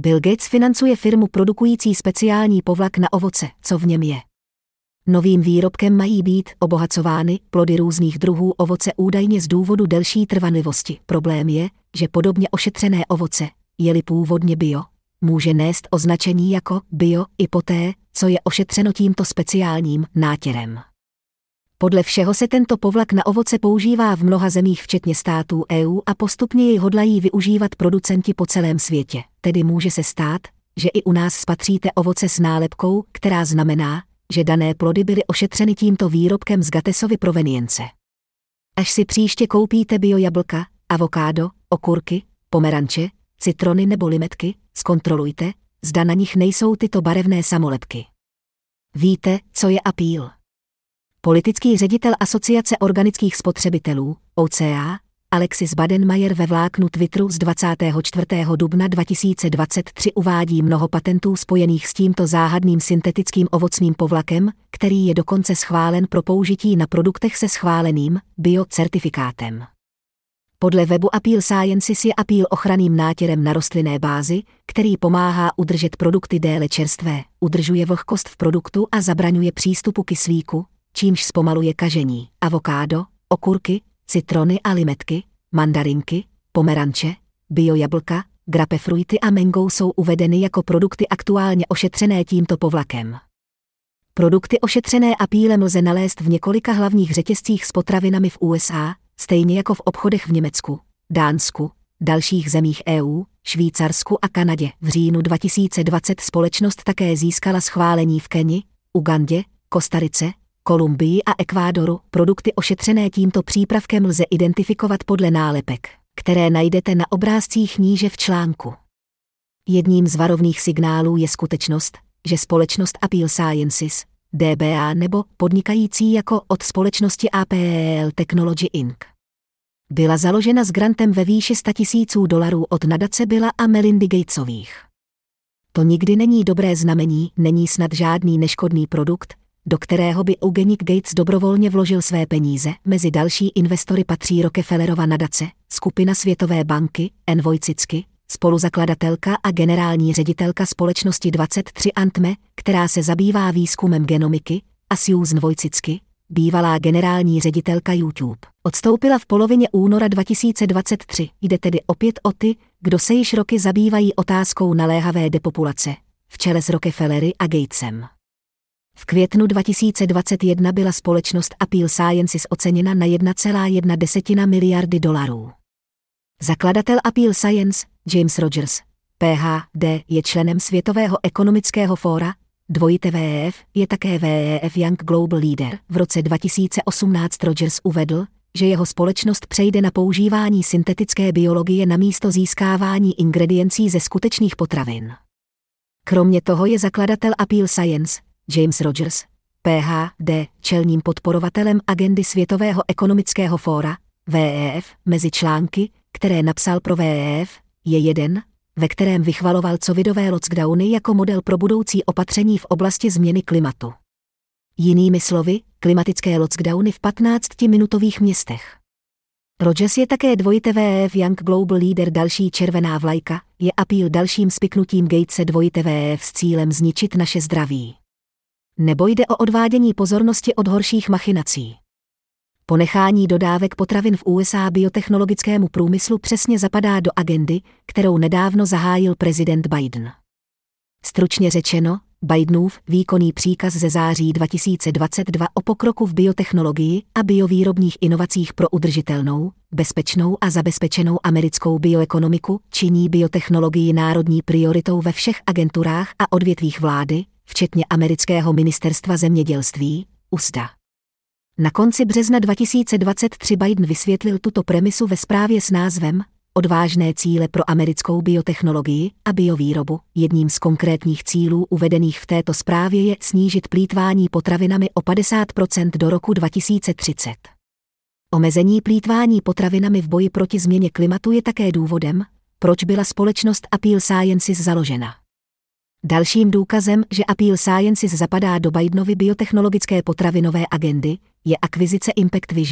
Bill Gates financuje firmu produkující speciální povlak na ovoce, co v něm je. Novým výrobkem mají být obohacovány plody různých druhů ovoce údajně z důvodu delší trvanlivosti. Problém je, že podobně ošetřené ovoce, je-li původně bio, může nést označení jako bio i poté, co je ošetřeno tímto speciálním nátěrem. Podle všeho se tento povlak na ovoce používá v mnoha zemích včetně států EU a postupně jej hodlají využívat producenti po celém světě. Tedy může se stát, že i u nás spatříte ovoce s nálepkou, která znamená, že dané plody byly ošetřeny tímto výrobkem z Gatesovy provenience. Až si příště koupíte bio jablka, avokádo, okurky, pomeranče, citrony nebo limetky, zkontrolujte, zda na nich nejsou tyto barevné samolepky. Víte, co je apíl? Politický ředitel Asociace organických spotřebitelů, OCA, Alexis Badenmayer ve vláknu Twitteru z 24. dubna 2023 uvádí mnoho patentů spojených s tímto záhadným syntetickým ovocným povlakem, který je dokonce schválen pro použití na produktech se schváleným bio-certifikátem. Podle webu Appeal Sciences je apíl ochranným nátěrem na rostlinné bázi, který pomáhá udržet produkty déle čerstvé, udržuje vlhkost v produktu a zabraňuje přístupu kyslíku, čímž zpomaluje kažení. Avokádo, okurky, citrony a limetky, mandarinky, pomeranče, biojablka, grapefruity a mango jsou uvedeny jako produkty aktuálně ošetřené tímto povlakem. Produkty ošetřené apílem lze nalézt v několika hlavních řetězcích s potravinami v USA, stejně jako v obchodech v Německu, Dánsku, dalších zemích EU, Švýcarsku a Kanadě. V říjnu 2020 společnost také získala schválení v Keni, Ugandě, Kostarice, Kolumbii a Ekvádoru. Produkty ošetřené tímto přípravkem lze identifikovat podle nálepek, které najdete na obrázcích níže v článku. Jedním z varovných signálů je skutečnost, že společnost Appeal Sciences, DBA nebo podnikající jako od společnosti APL Technology Inc. byla založena s grantem ve výši $100,000 od nadace Billa a Melindy Gatesových. To nikdy není dobré znamení, není snad žádný neškodný produkt, do kterého by Eugenic Gates dobrovolně vložil své peníze. Mezi další investory patří Rockefellerova nadace, skupina Světové banky, Anne Wojcicki, spoluzakladatelka a generální ředitelka společnosti 23 andMe, která se zabývá výzkumem genomiky, a Susan Wojcicki, bývalá generální ředitelka YouTube. Odstoupila v polovině února 2023. Jde tedy opět o ty, kdo se již roky zabývají otázkou naléhavé depopulace, v čele s Rockefellery a Gatesem. V květnu 2021 byla společnost Appeal Sciences oceněna na $1,1 miliardy. Zakladatel Appeal Science, James Rogers, PhD, je členem Světového ekonomického fóra, WEF, je také WEF Young Global Leader. V roce 2018 Rogers uvedl, že jeho společnost přejde na používání syntetické biologie namísto získávání ingrediencí ze skutečných potravin. Kromě toho je zakladatel Appeal Science, James Rogers, PhD, čelným podporovatelem agendy Světového ekonomického fóra, WEF. Mezi články, které napsal pro WEF, je jeden, ve kterém vychvaloval covidové lockdowny jako model pro budoucí opatření v oblasti změny klimatu. Jinými slovy, klimatické lockdowny v 15minutových městech. Rogers je také WEF Young Global Leader. Další červená vlajka je apíl dalším spiknutím Gatese WEF s cílem zničit naše zdraví. Nebo jde o odvádění pozornosti od horších machinací. Ponechání dodávek potravin v USA biotechnologickému průmyslu přesně zapadá do agendy, kterou nedávno zahájil prezident Biden. Stručně řečeno, Bidenův výkonný příkaz ze září 2022 o pokroku v biotechnologii a biovýrobních inovacích pro udržitelnou, bezpečnou a zabezpečenou americkou bioekonomiku činí biotechnologii národní prioritou ve všech agenturách a odvětvích vlády, včetně amerického ministerstva zemědělství, USDA. Na konci března 2023 Biden vysvětlil tuto premisu ve zprávě s názvem Odvážné cíle pro americkou biotechnologii a biovýrobu. Jedním z konkrétních cílů uvedených v této zprávě je snížit plýtvání potravinami o 50% do roku 2030. Omezení plýtvání potravinami v boji proti změně klimatu je také důvodem, proč byla společnost Appeal Sciences založena. Dalším důkazem, že Appeal Sciences zapadá do Bidenovy biotechnologické potravinové agendy, je akvizice Impact Vision,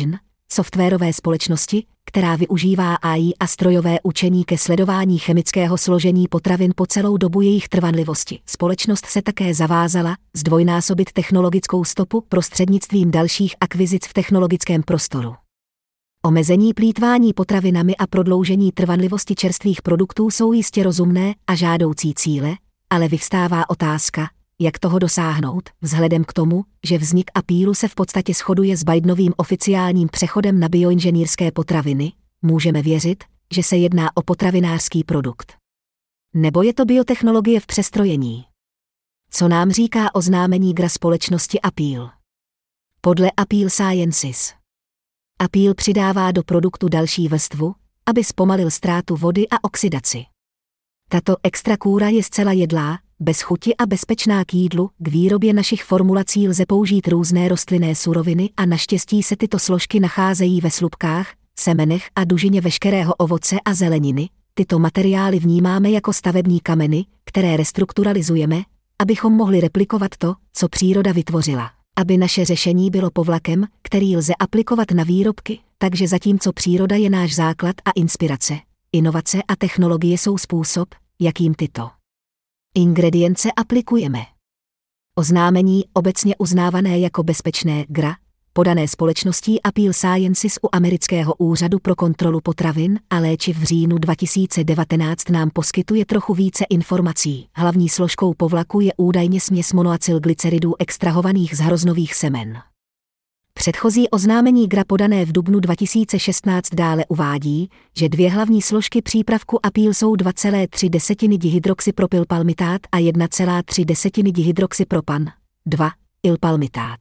softwarové společnosti, která využívá AI a strojové učení ke sledování chemického složení potravin po celou dobu jejich trvanlivosti. Společnost se také zavázala zdvojnásobit technologickou stopu prostřednictvím dalších akvizic v technologickém prostoru. Omezení plýtvání potravinami a prodloužení trvanlivosti čerstvých produktů jsou jistě rozumné a žádoucí cíle, ale vyvstává otázka, jak toho dosáhnout, vzhledem k tomu, že vznik Appealu se v podstatě shoduje s Bidenovým oficiálním přechodem na bioinženýrské potraviny, můžeme věřit, že se jedná o potravinářský produkt. Nebo je to biotechnologie v přestrojení? Co nám říká oznámení GRA společnosti Appeal? Podle Appeal Sciences Appeal přidává do produktu další vrstvu, aby zpomalil ztrátu vody a oxidaci. Tato extra kůra je zcela jedlá, bez chuti a bezpečná k jídlu. K výrobě našich formulací lze použít různé rostlinné suroviny a naštěstí se tyto složky nacházejí ve slupkách, semenech a dužině veškerého ovoce a zeleniny. Tyto materiály vnímáme jako stavební kameny, které restrukturalizujeme, abychom mohli replikovat to, co příroda vytvořila. Aby naše řešení bylo povlakem, který lze aplikovat na výrobky, takže zatímco příroda je náš základ a inspirace, inovace a technologie jsou způsob, jakým tyto ingredience aplikujeme. Oznámení obecně uznávané jako bezpečné GRA, podané společností Appeal Sciences u Amerického úřadu pro kontrolu potravin a léčiv v říjnu 2019 nám poskytuje trochu více informací. Hlavní složkou povlaku je údajně směs monoacylglyceridů extrahovaných z hroznových semen. Předchozí oznámení GRA podané v dubnu 2016 dále uvádí, že dvě hlavní složky přípravku Appeal jsou 2,3 dihydroxypropylpalmitát a 1,3 dihydroxypropan, 2-ilpalmitát.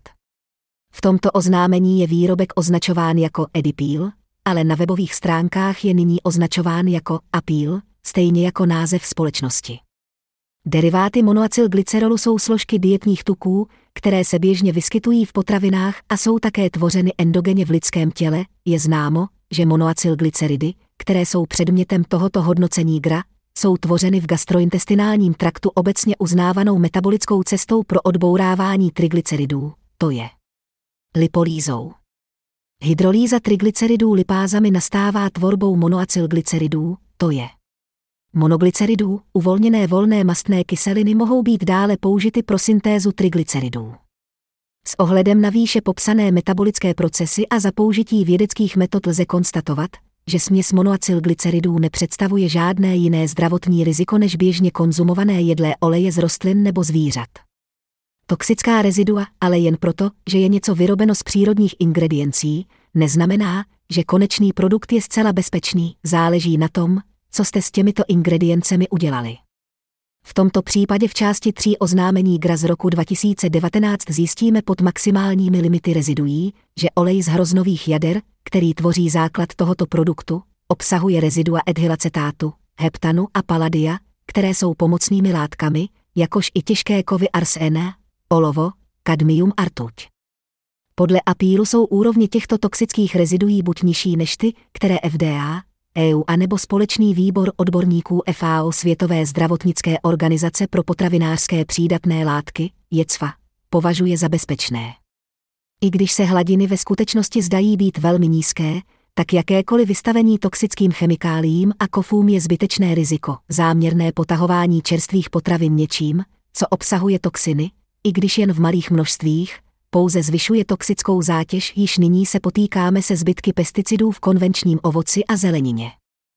V tomto oznámení je výrobek označován jako Edipil, ale na webových stránkách je nyní označován jako Appeal, stejně jako název společnosti. Deriváty monoacylglycerolu jsou složky dietních tuků, které se běžně vyskytují v potravinách a jsou také tvořeny endogenně v lidském těle. Je známo, že monoacylglyceridy, které jsou předmětem tohoto hodnocení GRA, jsou tvořeny v gastrointestinálním traktu obecně uznávanou metabolickou cestou pro odbourávání triglyceridů, to je lipolýzou. Hydrolýza triglyceridů lipázami nastává tvorbou monoacylglyceridů, to je monoglyceridů. Uvolněné volné mastné kyseliny mohou být dále použity pro syntézu triglyceridů. S ohledem na výše popsané metabolické procesy a za použití vědeckých metod lze konstatovat, že směs monoacylglyceridů nepředstavuje žádné jiné zdravotní riziko než běžně konzumované jedlé oleje z rostlin nebo zvířat. Toxická rezidua, ale jen proto, že je něco vyrobeno z přírodních ingrediencí, neznamená, že konečný produkt je zcela bezpečný. Záleží na tom, co jste s těmito ingrediencemi udělali. V tomto případě v části 3 oznámení GRA z roku 2019 zjistíme pod maximálními limity reziduí, že olej z hroznových jader, který tvoří základ tohoto produktu, obsahuje rezidua ethylacetátu, heptanu a palladia, které jsou pomocnými látkami, jakož i těžké kovy arséna, olovo, kadmium a rtuť. Podle Appealu jsou úrovně těchto toxických reziduí buď nižší než ty, které FDA, EU anebo společný výbor odborníků FAO Světové zdravotnické organizace pro potravinářské přídatné látky, JECFA, považuje za bezpečné. I když se hladiny ve skutečnosti zdají být velmi nízké, tak jakékoliv vystavení toxickým chemikáliím a kovům je zbytečné riziko. Záměrné potahování čerstvých potravin něčím, co obsahuje toxiny, i když jen v malých množstvích, pouze zvyšuje toxickou zátěž. Již nyní se potýkáme se zbytky pesticidů v konvenčním ovoci a zelenině.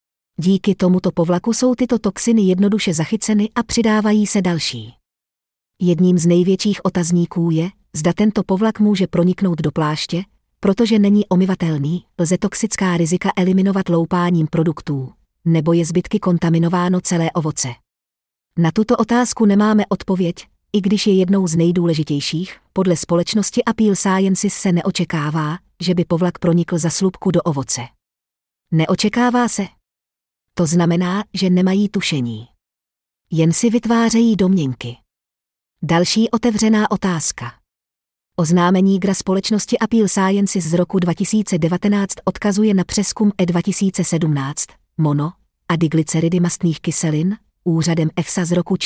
Díky tomuto povlaku jsou tyto toxiny jednoduše zachyceny a přidávají se další. Jedním z největších otazníků je, zda tento povlak může proniknout do pláště, protože není omyvatelný. Lze toxická rizika eliminovat loupáním produktů, nebo je zbytky kontaminováno celé ovoce? Na tuto otázku nemáme odpověď, i když je jednou z nejdůležitějších. Podle společnosti Appeal Sciences se neočekává, že by povlak pronikl za slupku do ovoce. Neočekává se. To znamená, že nemají tušení. Jen si vytvářejí domněnky. Další otevřená otázka. Oznámení GRA společnosti Appeal Sciences z roku 2019 odkazuje na přezkum E2017, mono a diglyceridy mastných kyselin, úřadem EFSA z roku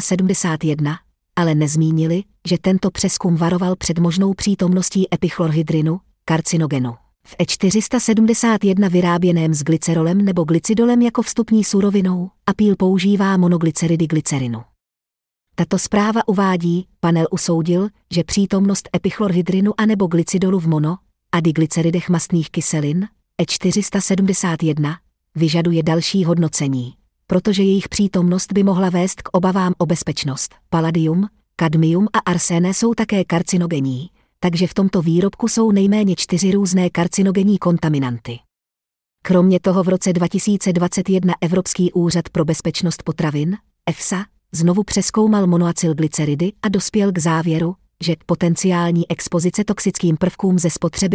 471, ale nezmínili, že tento přezkum varoval před možnou přítomností epichlorhydrinu, karcinogenu. V E471 vyráběném s glycerolem nebo glycidolem jako vstupní surovinou Apeel používá monoglyceridy glycerinu. Tato zpráva uvádí, panel usoudil, že přítomnost epichlorhydrinu anebo glycidolu v mono- a diglyceridech mastných kyselin E471 vyžaduje další hodnocení, protože jejich přítomnost by mohla vést k obavám o bezpečnost. Palladium, kadmium a arsen jsou také karcinogenní, takže v tomto výrobku jsou nejméně 4 různé karcinogenní kontaminanty. Kromě toho v roce 2021 Evropský úřad pro bezpečnost potravin, EFSA, znovu přezkoumal monoacylglyceridy a dospěl k závěru, že potenciální expozice toxickým prvkům ze spotřeby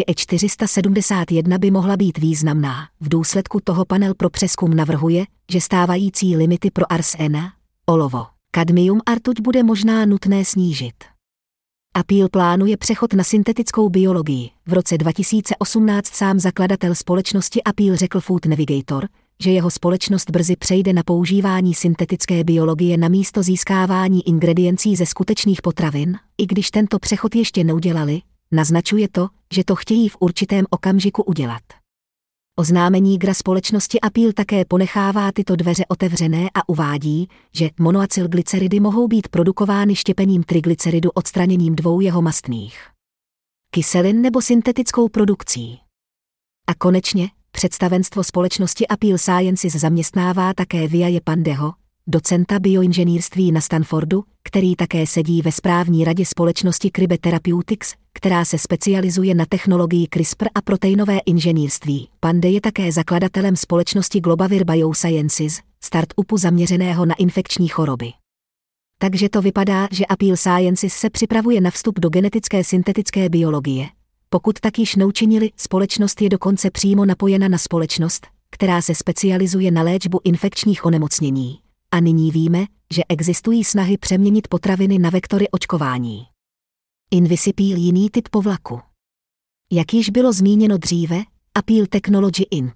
E471 by mohla být významná. V důsledku toho panel pro přezkum navrhuje, že stávající limity pro arsen, olovo, kadmium a rtuť bude možná nutné snížit. Apeel plánuje přechod na syntetickou biologii. V roce 2018 sám zakladatel společnosti Apeel řekl Food Navigator, že jeho společnost brzy přejde na používání syntetické biologie namísto získávání ingrediencí ze skutečných potravin, i když tento přechod ještě neudělali, naznačuje to, že to chtějí v určitém okamžiku udělat. Oznámení GRA společnosti Apeel také ponechává tyto dveře otevřené a uvádí, že monoacylglyceridy mohou být produkovány štěpením triglyceridu odstraněním 2 jeho mastných kyselin nebo syntetickou produkcí. A konečně, představenstvo společnosti Apeel Sciences zaměstnává také Vijaya Pandeho, docenta bioinženýrství na Stanfordu, který také sedí ve správní radě společnosti Cribe Therapeutics, která se specializuje na technologii CRISPR a proteinové inženýrství. Pandey je také zakladatelem společnosti Globavir Biosciences, startupu zaměřeného na infekční choroby. Takže to vypadá, že Apeel Sciences se připravuje na vstup do genetické syntetické biologie. Pokud tak již neučinili, společnost je dokonce přímo napojena na společnost, která se specializuje na léčbu infekčních onemocnění. A nyní víme, že existují snahy přeměnit potraviny na vektory očkování. Invisipil jiný typ povlaku. Jak již bylo zmíněno dříve, Apeel Technology Inc.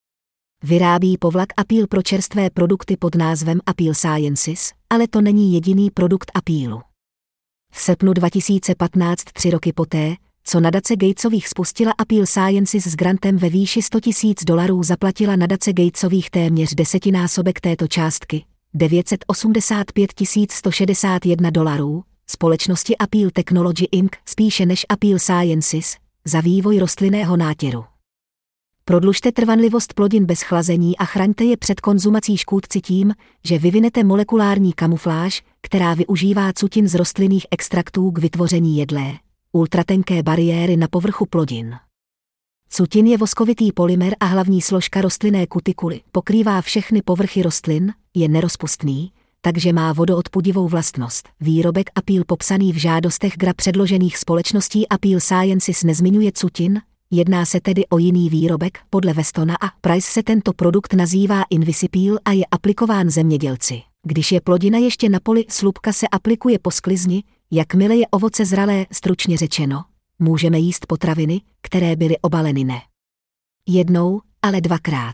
vyrábí povlak Apeel pro čerstvé produkty pod názvem Apeel Sciences, ale to není jediný produkt Apeelu. V srpnu 2015, 3 roky poté, co nadace Gatesových spustila Apeel Sciences s grantem ve výši $100,000, zaplatila nadace Gatesových téměř 10násobek této částky, $985,161, společnosti Apeel Technology Inc. spíše než Apeel Sciences, za vývoj rostlinného nátěru. Prodlužte trvanlivost plodin bez chlazení a chraňte je před konzumací škůdci tím, že vyvinete molekulární kamufláž, která využívá cutin z rostlinných extraktů k vytvoření jedlé, ultratenké bariéry na povrchu plodin. Cutin je voskovitý polymer a hlavní složka rostlinné kutikuly, pokrývá všechny povrchy rostlin, je nerozpustný, takže má vodoodpudivou vlastnost. Výrobek Apeel popsaný v žádostech GRA předložených společností Apeel Sciences nezmiňuje cutin, jedná se tedy o jiný výrobek. Podle Westona a Price se tento produkt nazývá Invisipil a je aplikován zemědělci. Když je plodina ještě na poli, slupka se aplikuje po sklizni, jakmile je ovoce zralé, stručně řečeno, můžeme jíst potraviny, které byly obaleny ne jednou, ale 2krát.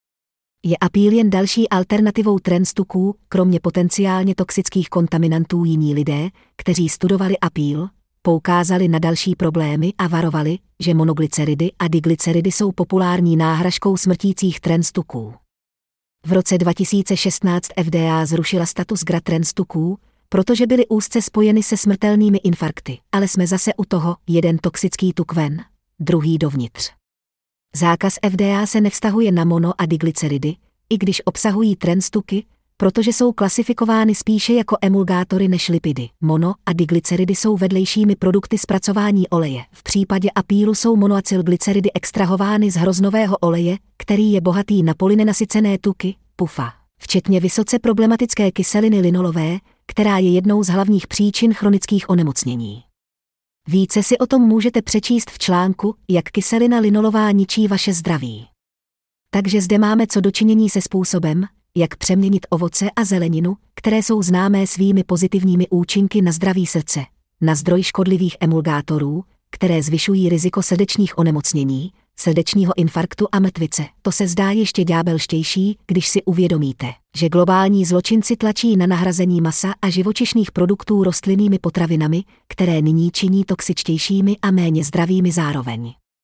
Je Apeel jen další alternativou trans tuků, kromě potenciálně toxických kontaminantů? Jiní lidé, kteří studovali Apeel, poukázali na další problémy a varovali, že monoglyceridy a diglyceridy jsou populární náhražkou smrtících trans tuků. V roce 2016 FDA zrušila status GRA trans tuků, protože byly úzce spojeny se smrtelnými infarkty, ale jsme zase u toho, jeden toxický tuk ven, druhý dovnitř. Zákaz FDA se nevztahuje na mono- a diglyceridy, i když obsahují trans tuky, protože jsou klasifikovány spíše jako emulgátory než lipidy. Mono- a diglyceridy jsou vedlejšími produkty zpracování oleje. V případě Apeelu jsou monoacylglyceridy extrahovány z hroznového oleje, který je bohatý na polynenasycené tuky, PUFA, včetně vysoce problematické kyseliny linolové, která je jednou z hlavních příčin chronických onemocnění. Více si o tom můžete přečíst v článku, jak kyselina linolová ničí vaše zdraví. Takže zde máme co dočinění se způsobem, jak přeměnit ovoce a zeleninu, které jsou známé svými pozitivními účinky na zdraví srdce, na zdroj škodlivých emulgátorů, které zvyšují riziko srdečních onemocnění, srdečního infarktu a mrtvice. To se zdá ještě ďábelštější, když si uvědomíte, že globální zločinci tlačí na nahrazení masa a živočišných produktů rostlinnými potravinami, které nyní činí toxičtějšími a méně zdravými zároveň.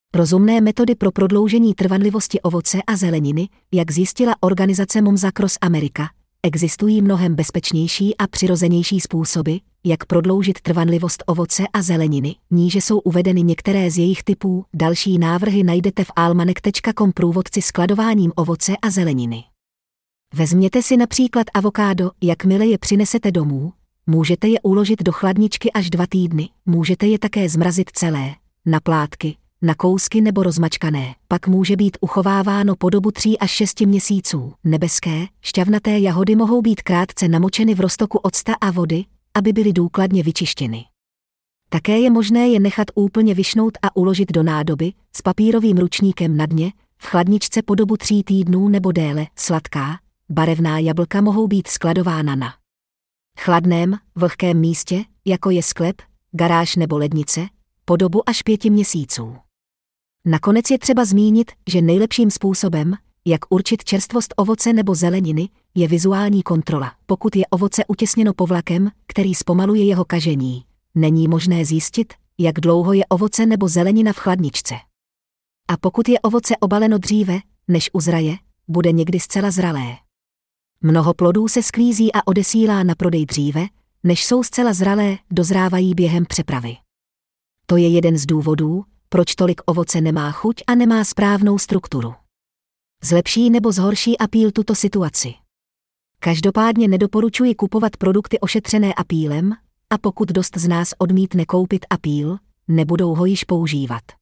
Rozumné metody pro prodloužení trvanlivosti ovoce a zeleniny, jak zjistila organizace Moms Across America, existují mnohem bezpečnější a přirozenější způsoby, jak prodloužit trvanlivost ovoce a zeleniny. Níže jsou uvedeny některé z jejich typů. Další návrhy najdete v almanek.com průvodci skladováním ovoce a zeleniny. Vezměte si například avokádo, jakmile je přinesete domů, můžete je uložit do chladničky až 2 týdny, můžete je také zmrazit celé, na plátky, na kousky nebo rozmačkané, pak může být uchováváno po dobu 3 až 6 měsíců. Nebeské, šťavnaté jahody mohou být krátce namočeny v roztoku octa a vody, aby byly důkladně vyčištěny. Také je možné je nechat úplně vyšnout a uložit do nádoby s papírovým ručníkem na dně, v chladničce po dobu 3 týdnů nebo déle. Sladká, barevná jablka mohou být skladována na chladném, vlhkém místě, jako je sklep, garáž nebo lednice, po dobu až 5 měsíců. Nakonec je třeba zmínit, že nejlepším způsobem, jak určit čerstvost ovoce nebo zeleniny, je vizuální kontrola. Pokud je ovoce utěsněno povlakem, který zpomaluje jeho kažení, není možné zjistit, jak dlouho je ovoce nebo zelenina v chladničce. A pokud je ovoce obaleno dříve, než uzraje, bude někdy zcela zralé. Mnoho plodů se sklízí a odesílá na prodej dříve, než jsou zcela zralé, dozrávají během přepravy. To je jeden z důvodů, proč tolik ovoce nemá chuť a nemá správnou strukturu. Zlepší nebo zhorší apíl tuto situaci? Každopádně nedoporučuji kupovat produkty ošetřené apílem, a pokud dost z nás odmítne koupit apíl, nebudou ho již používat.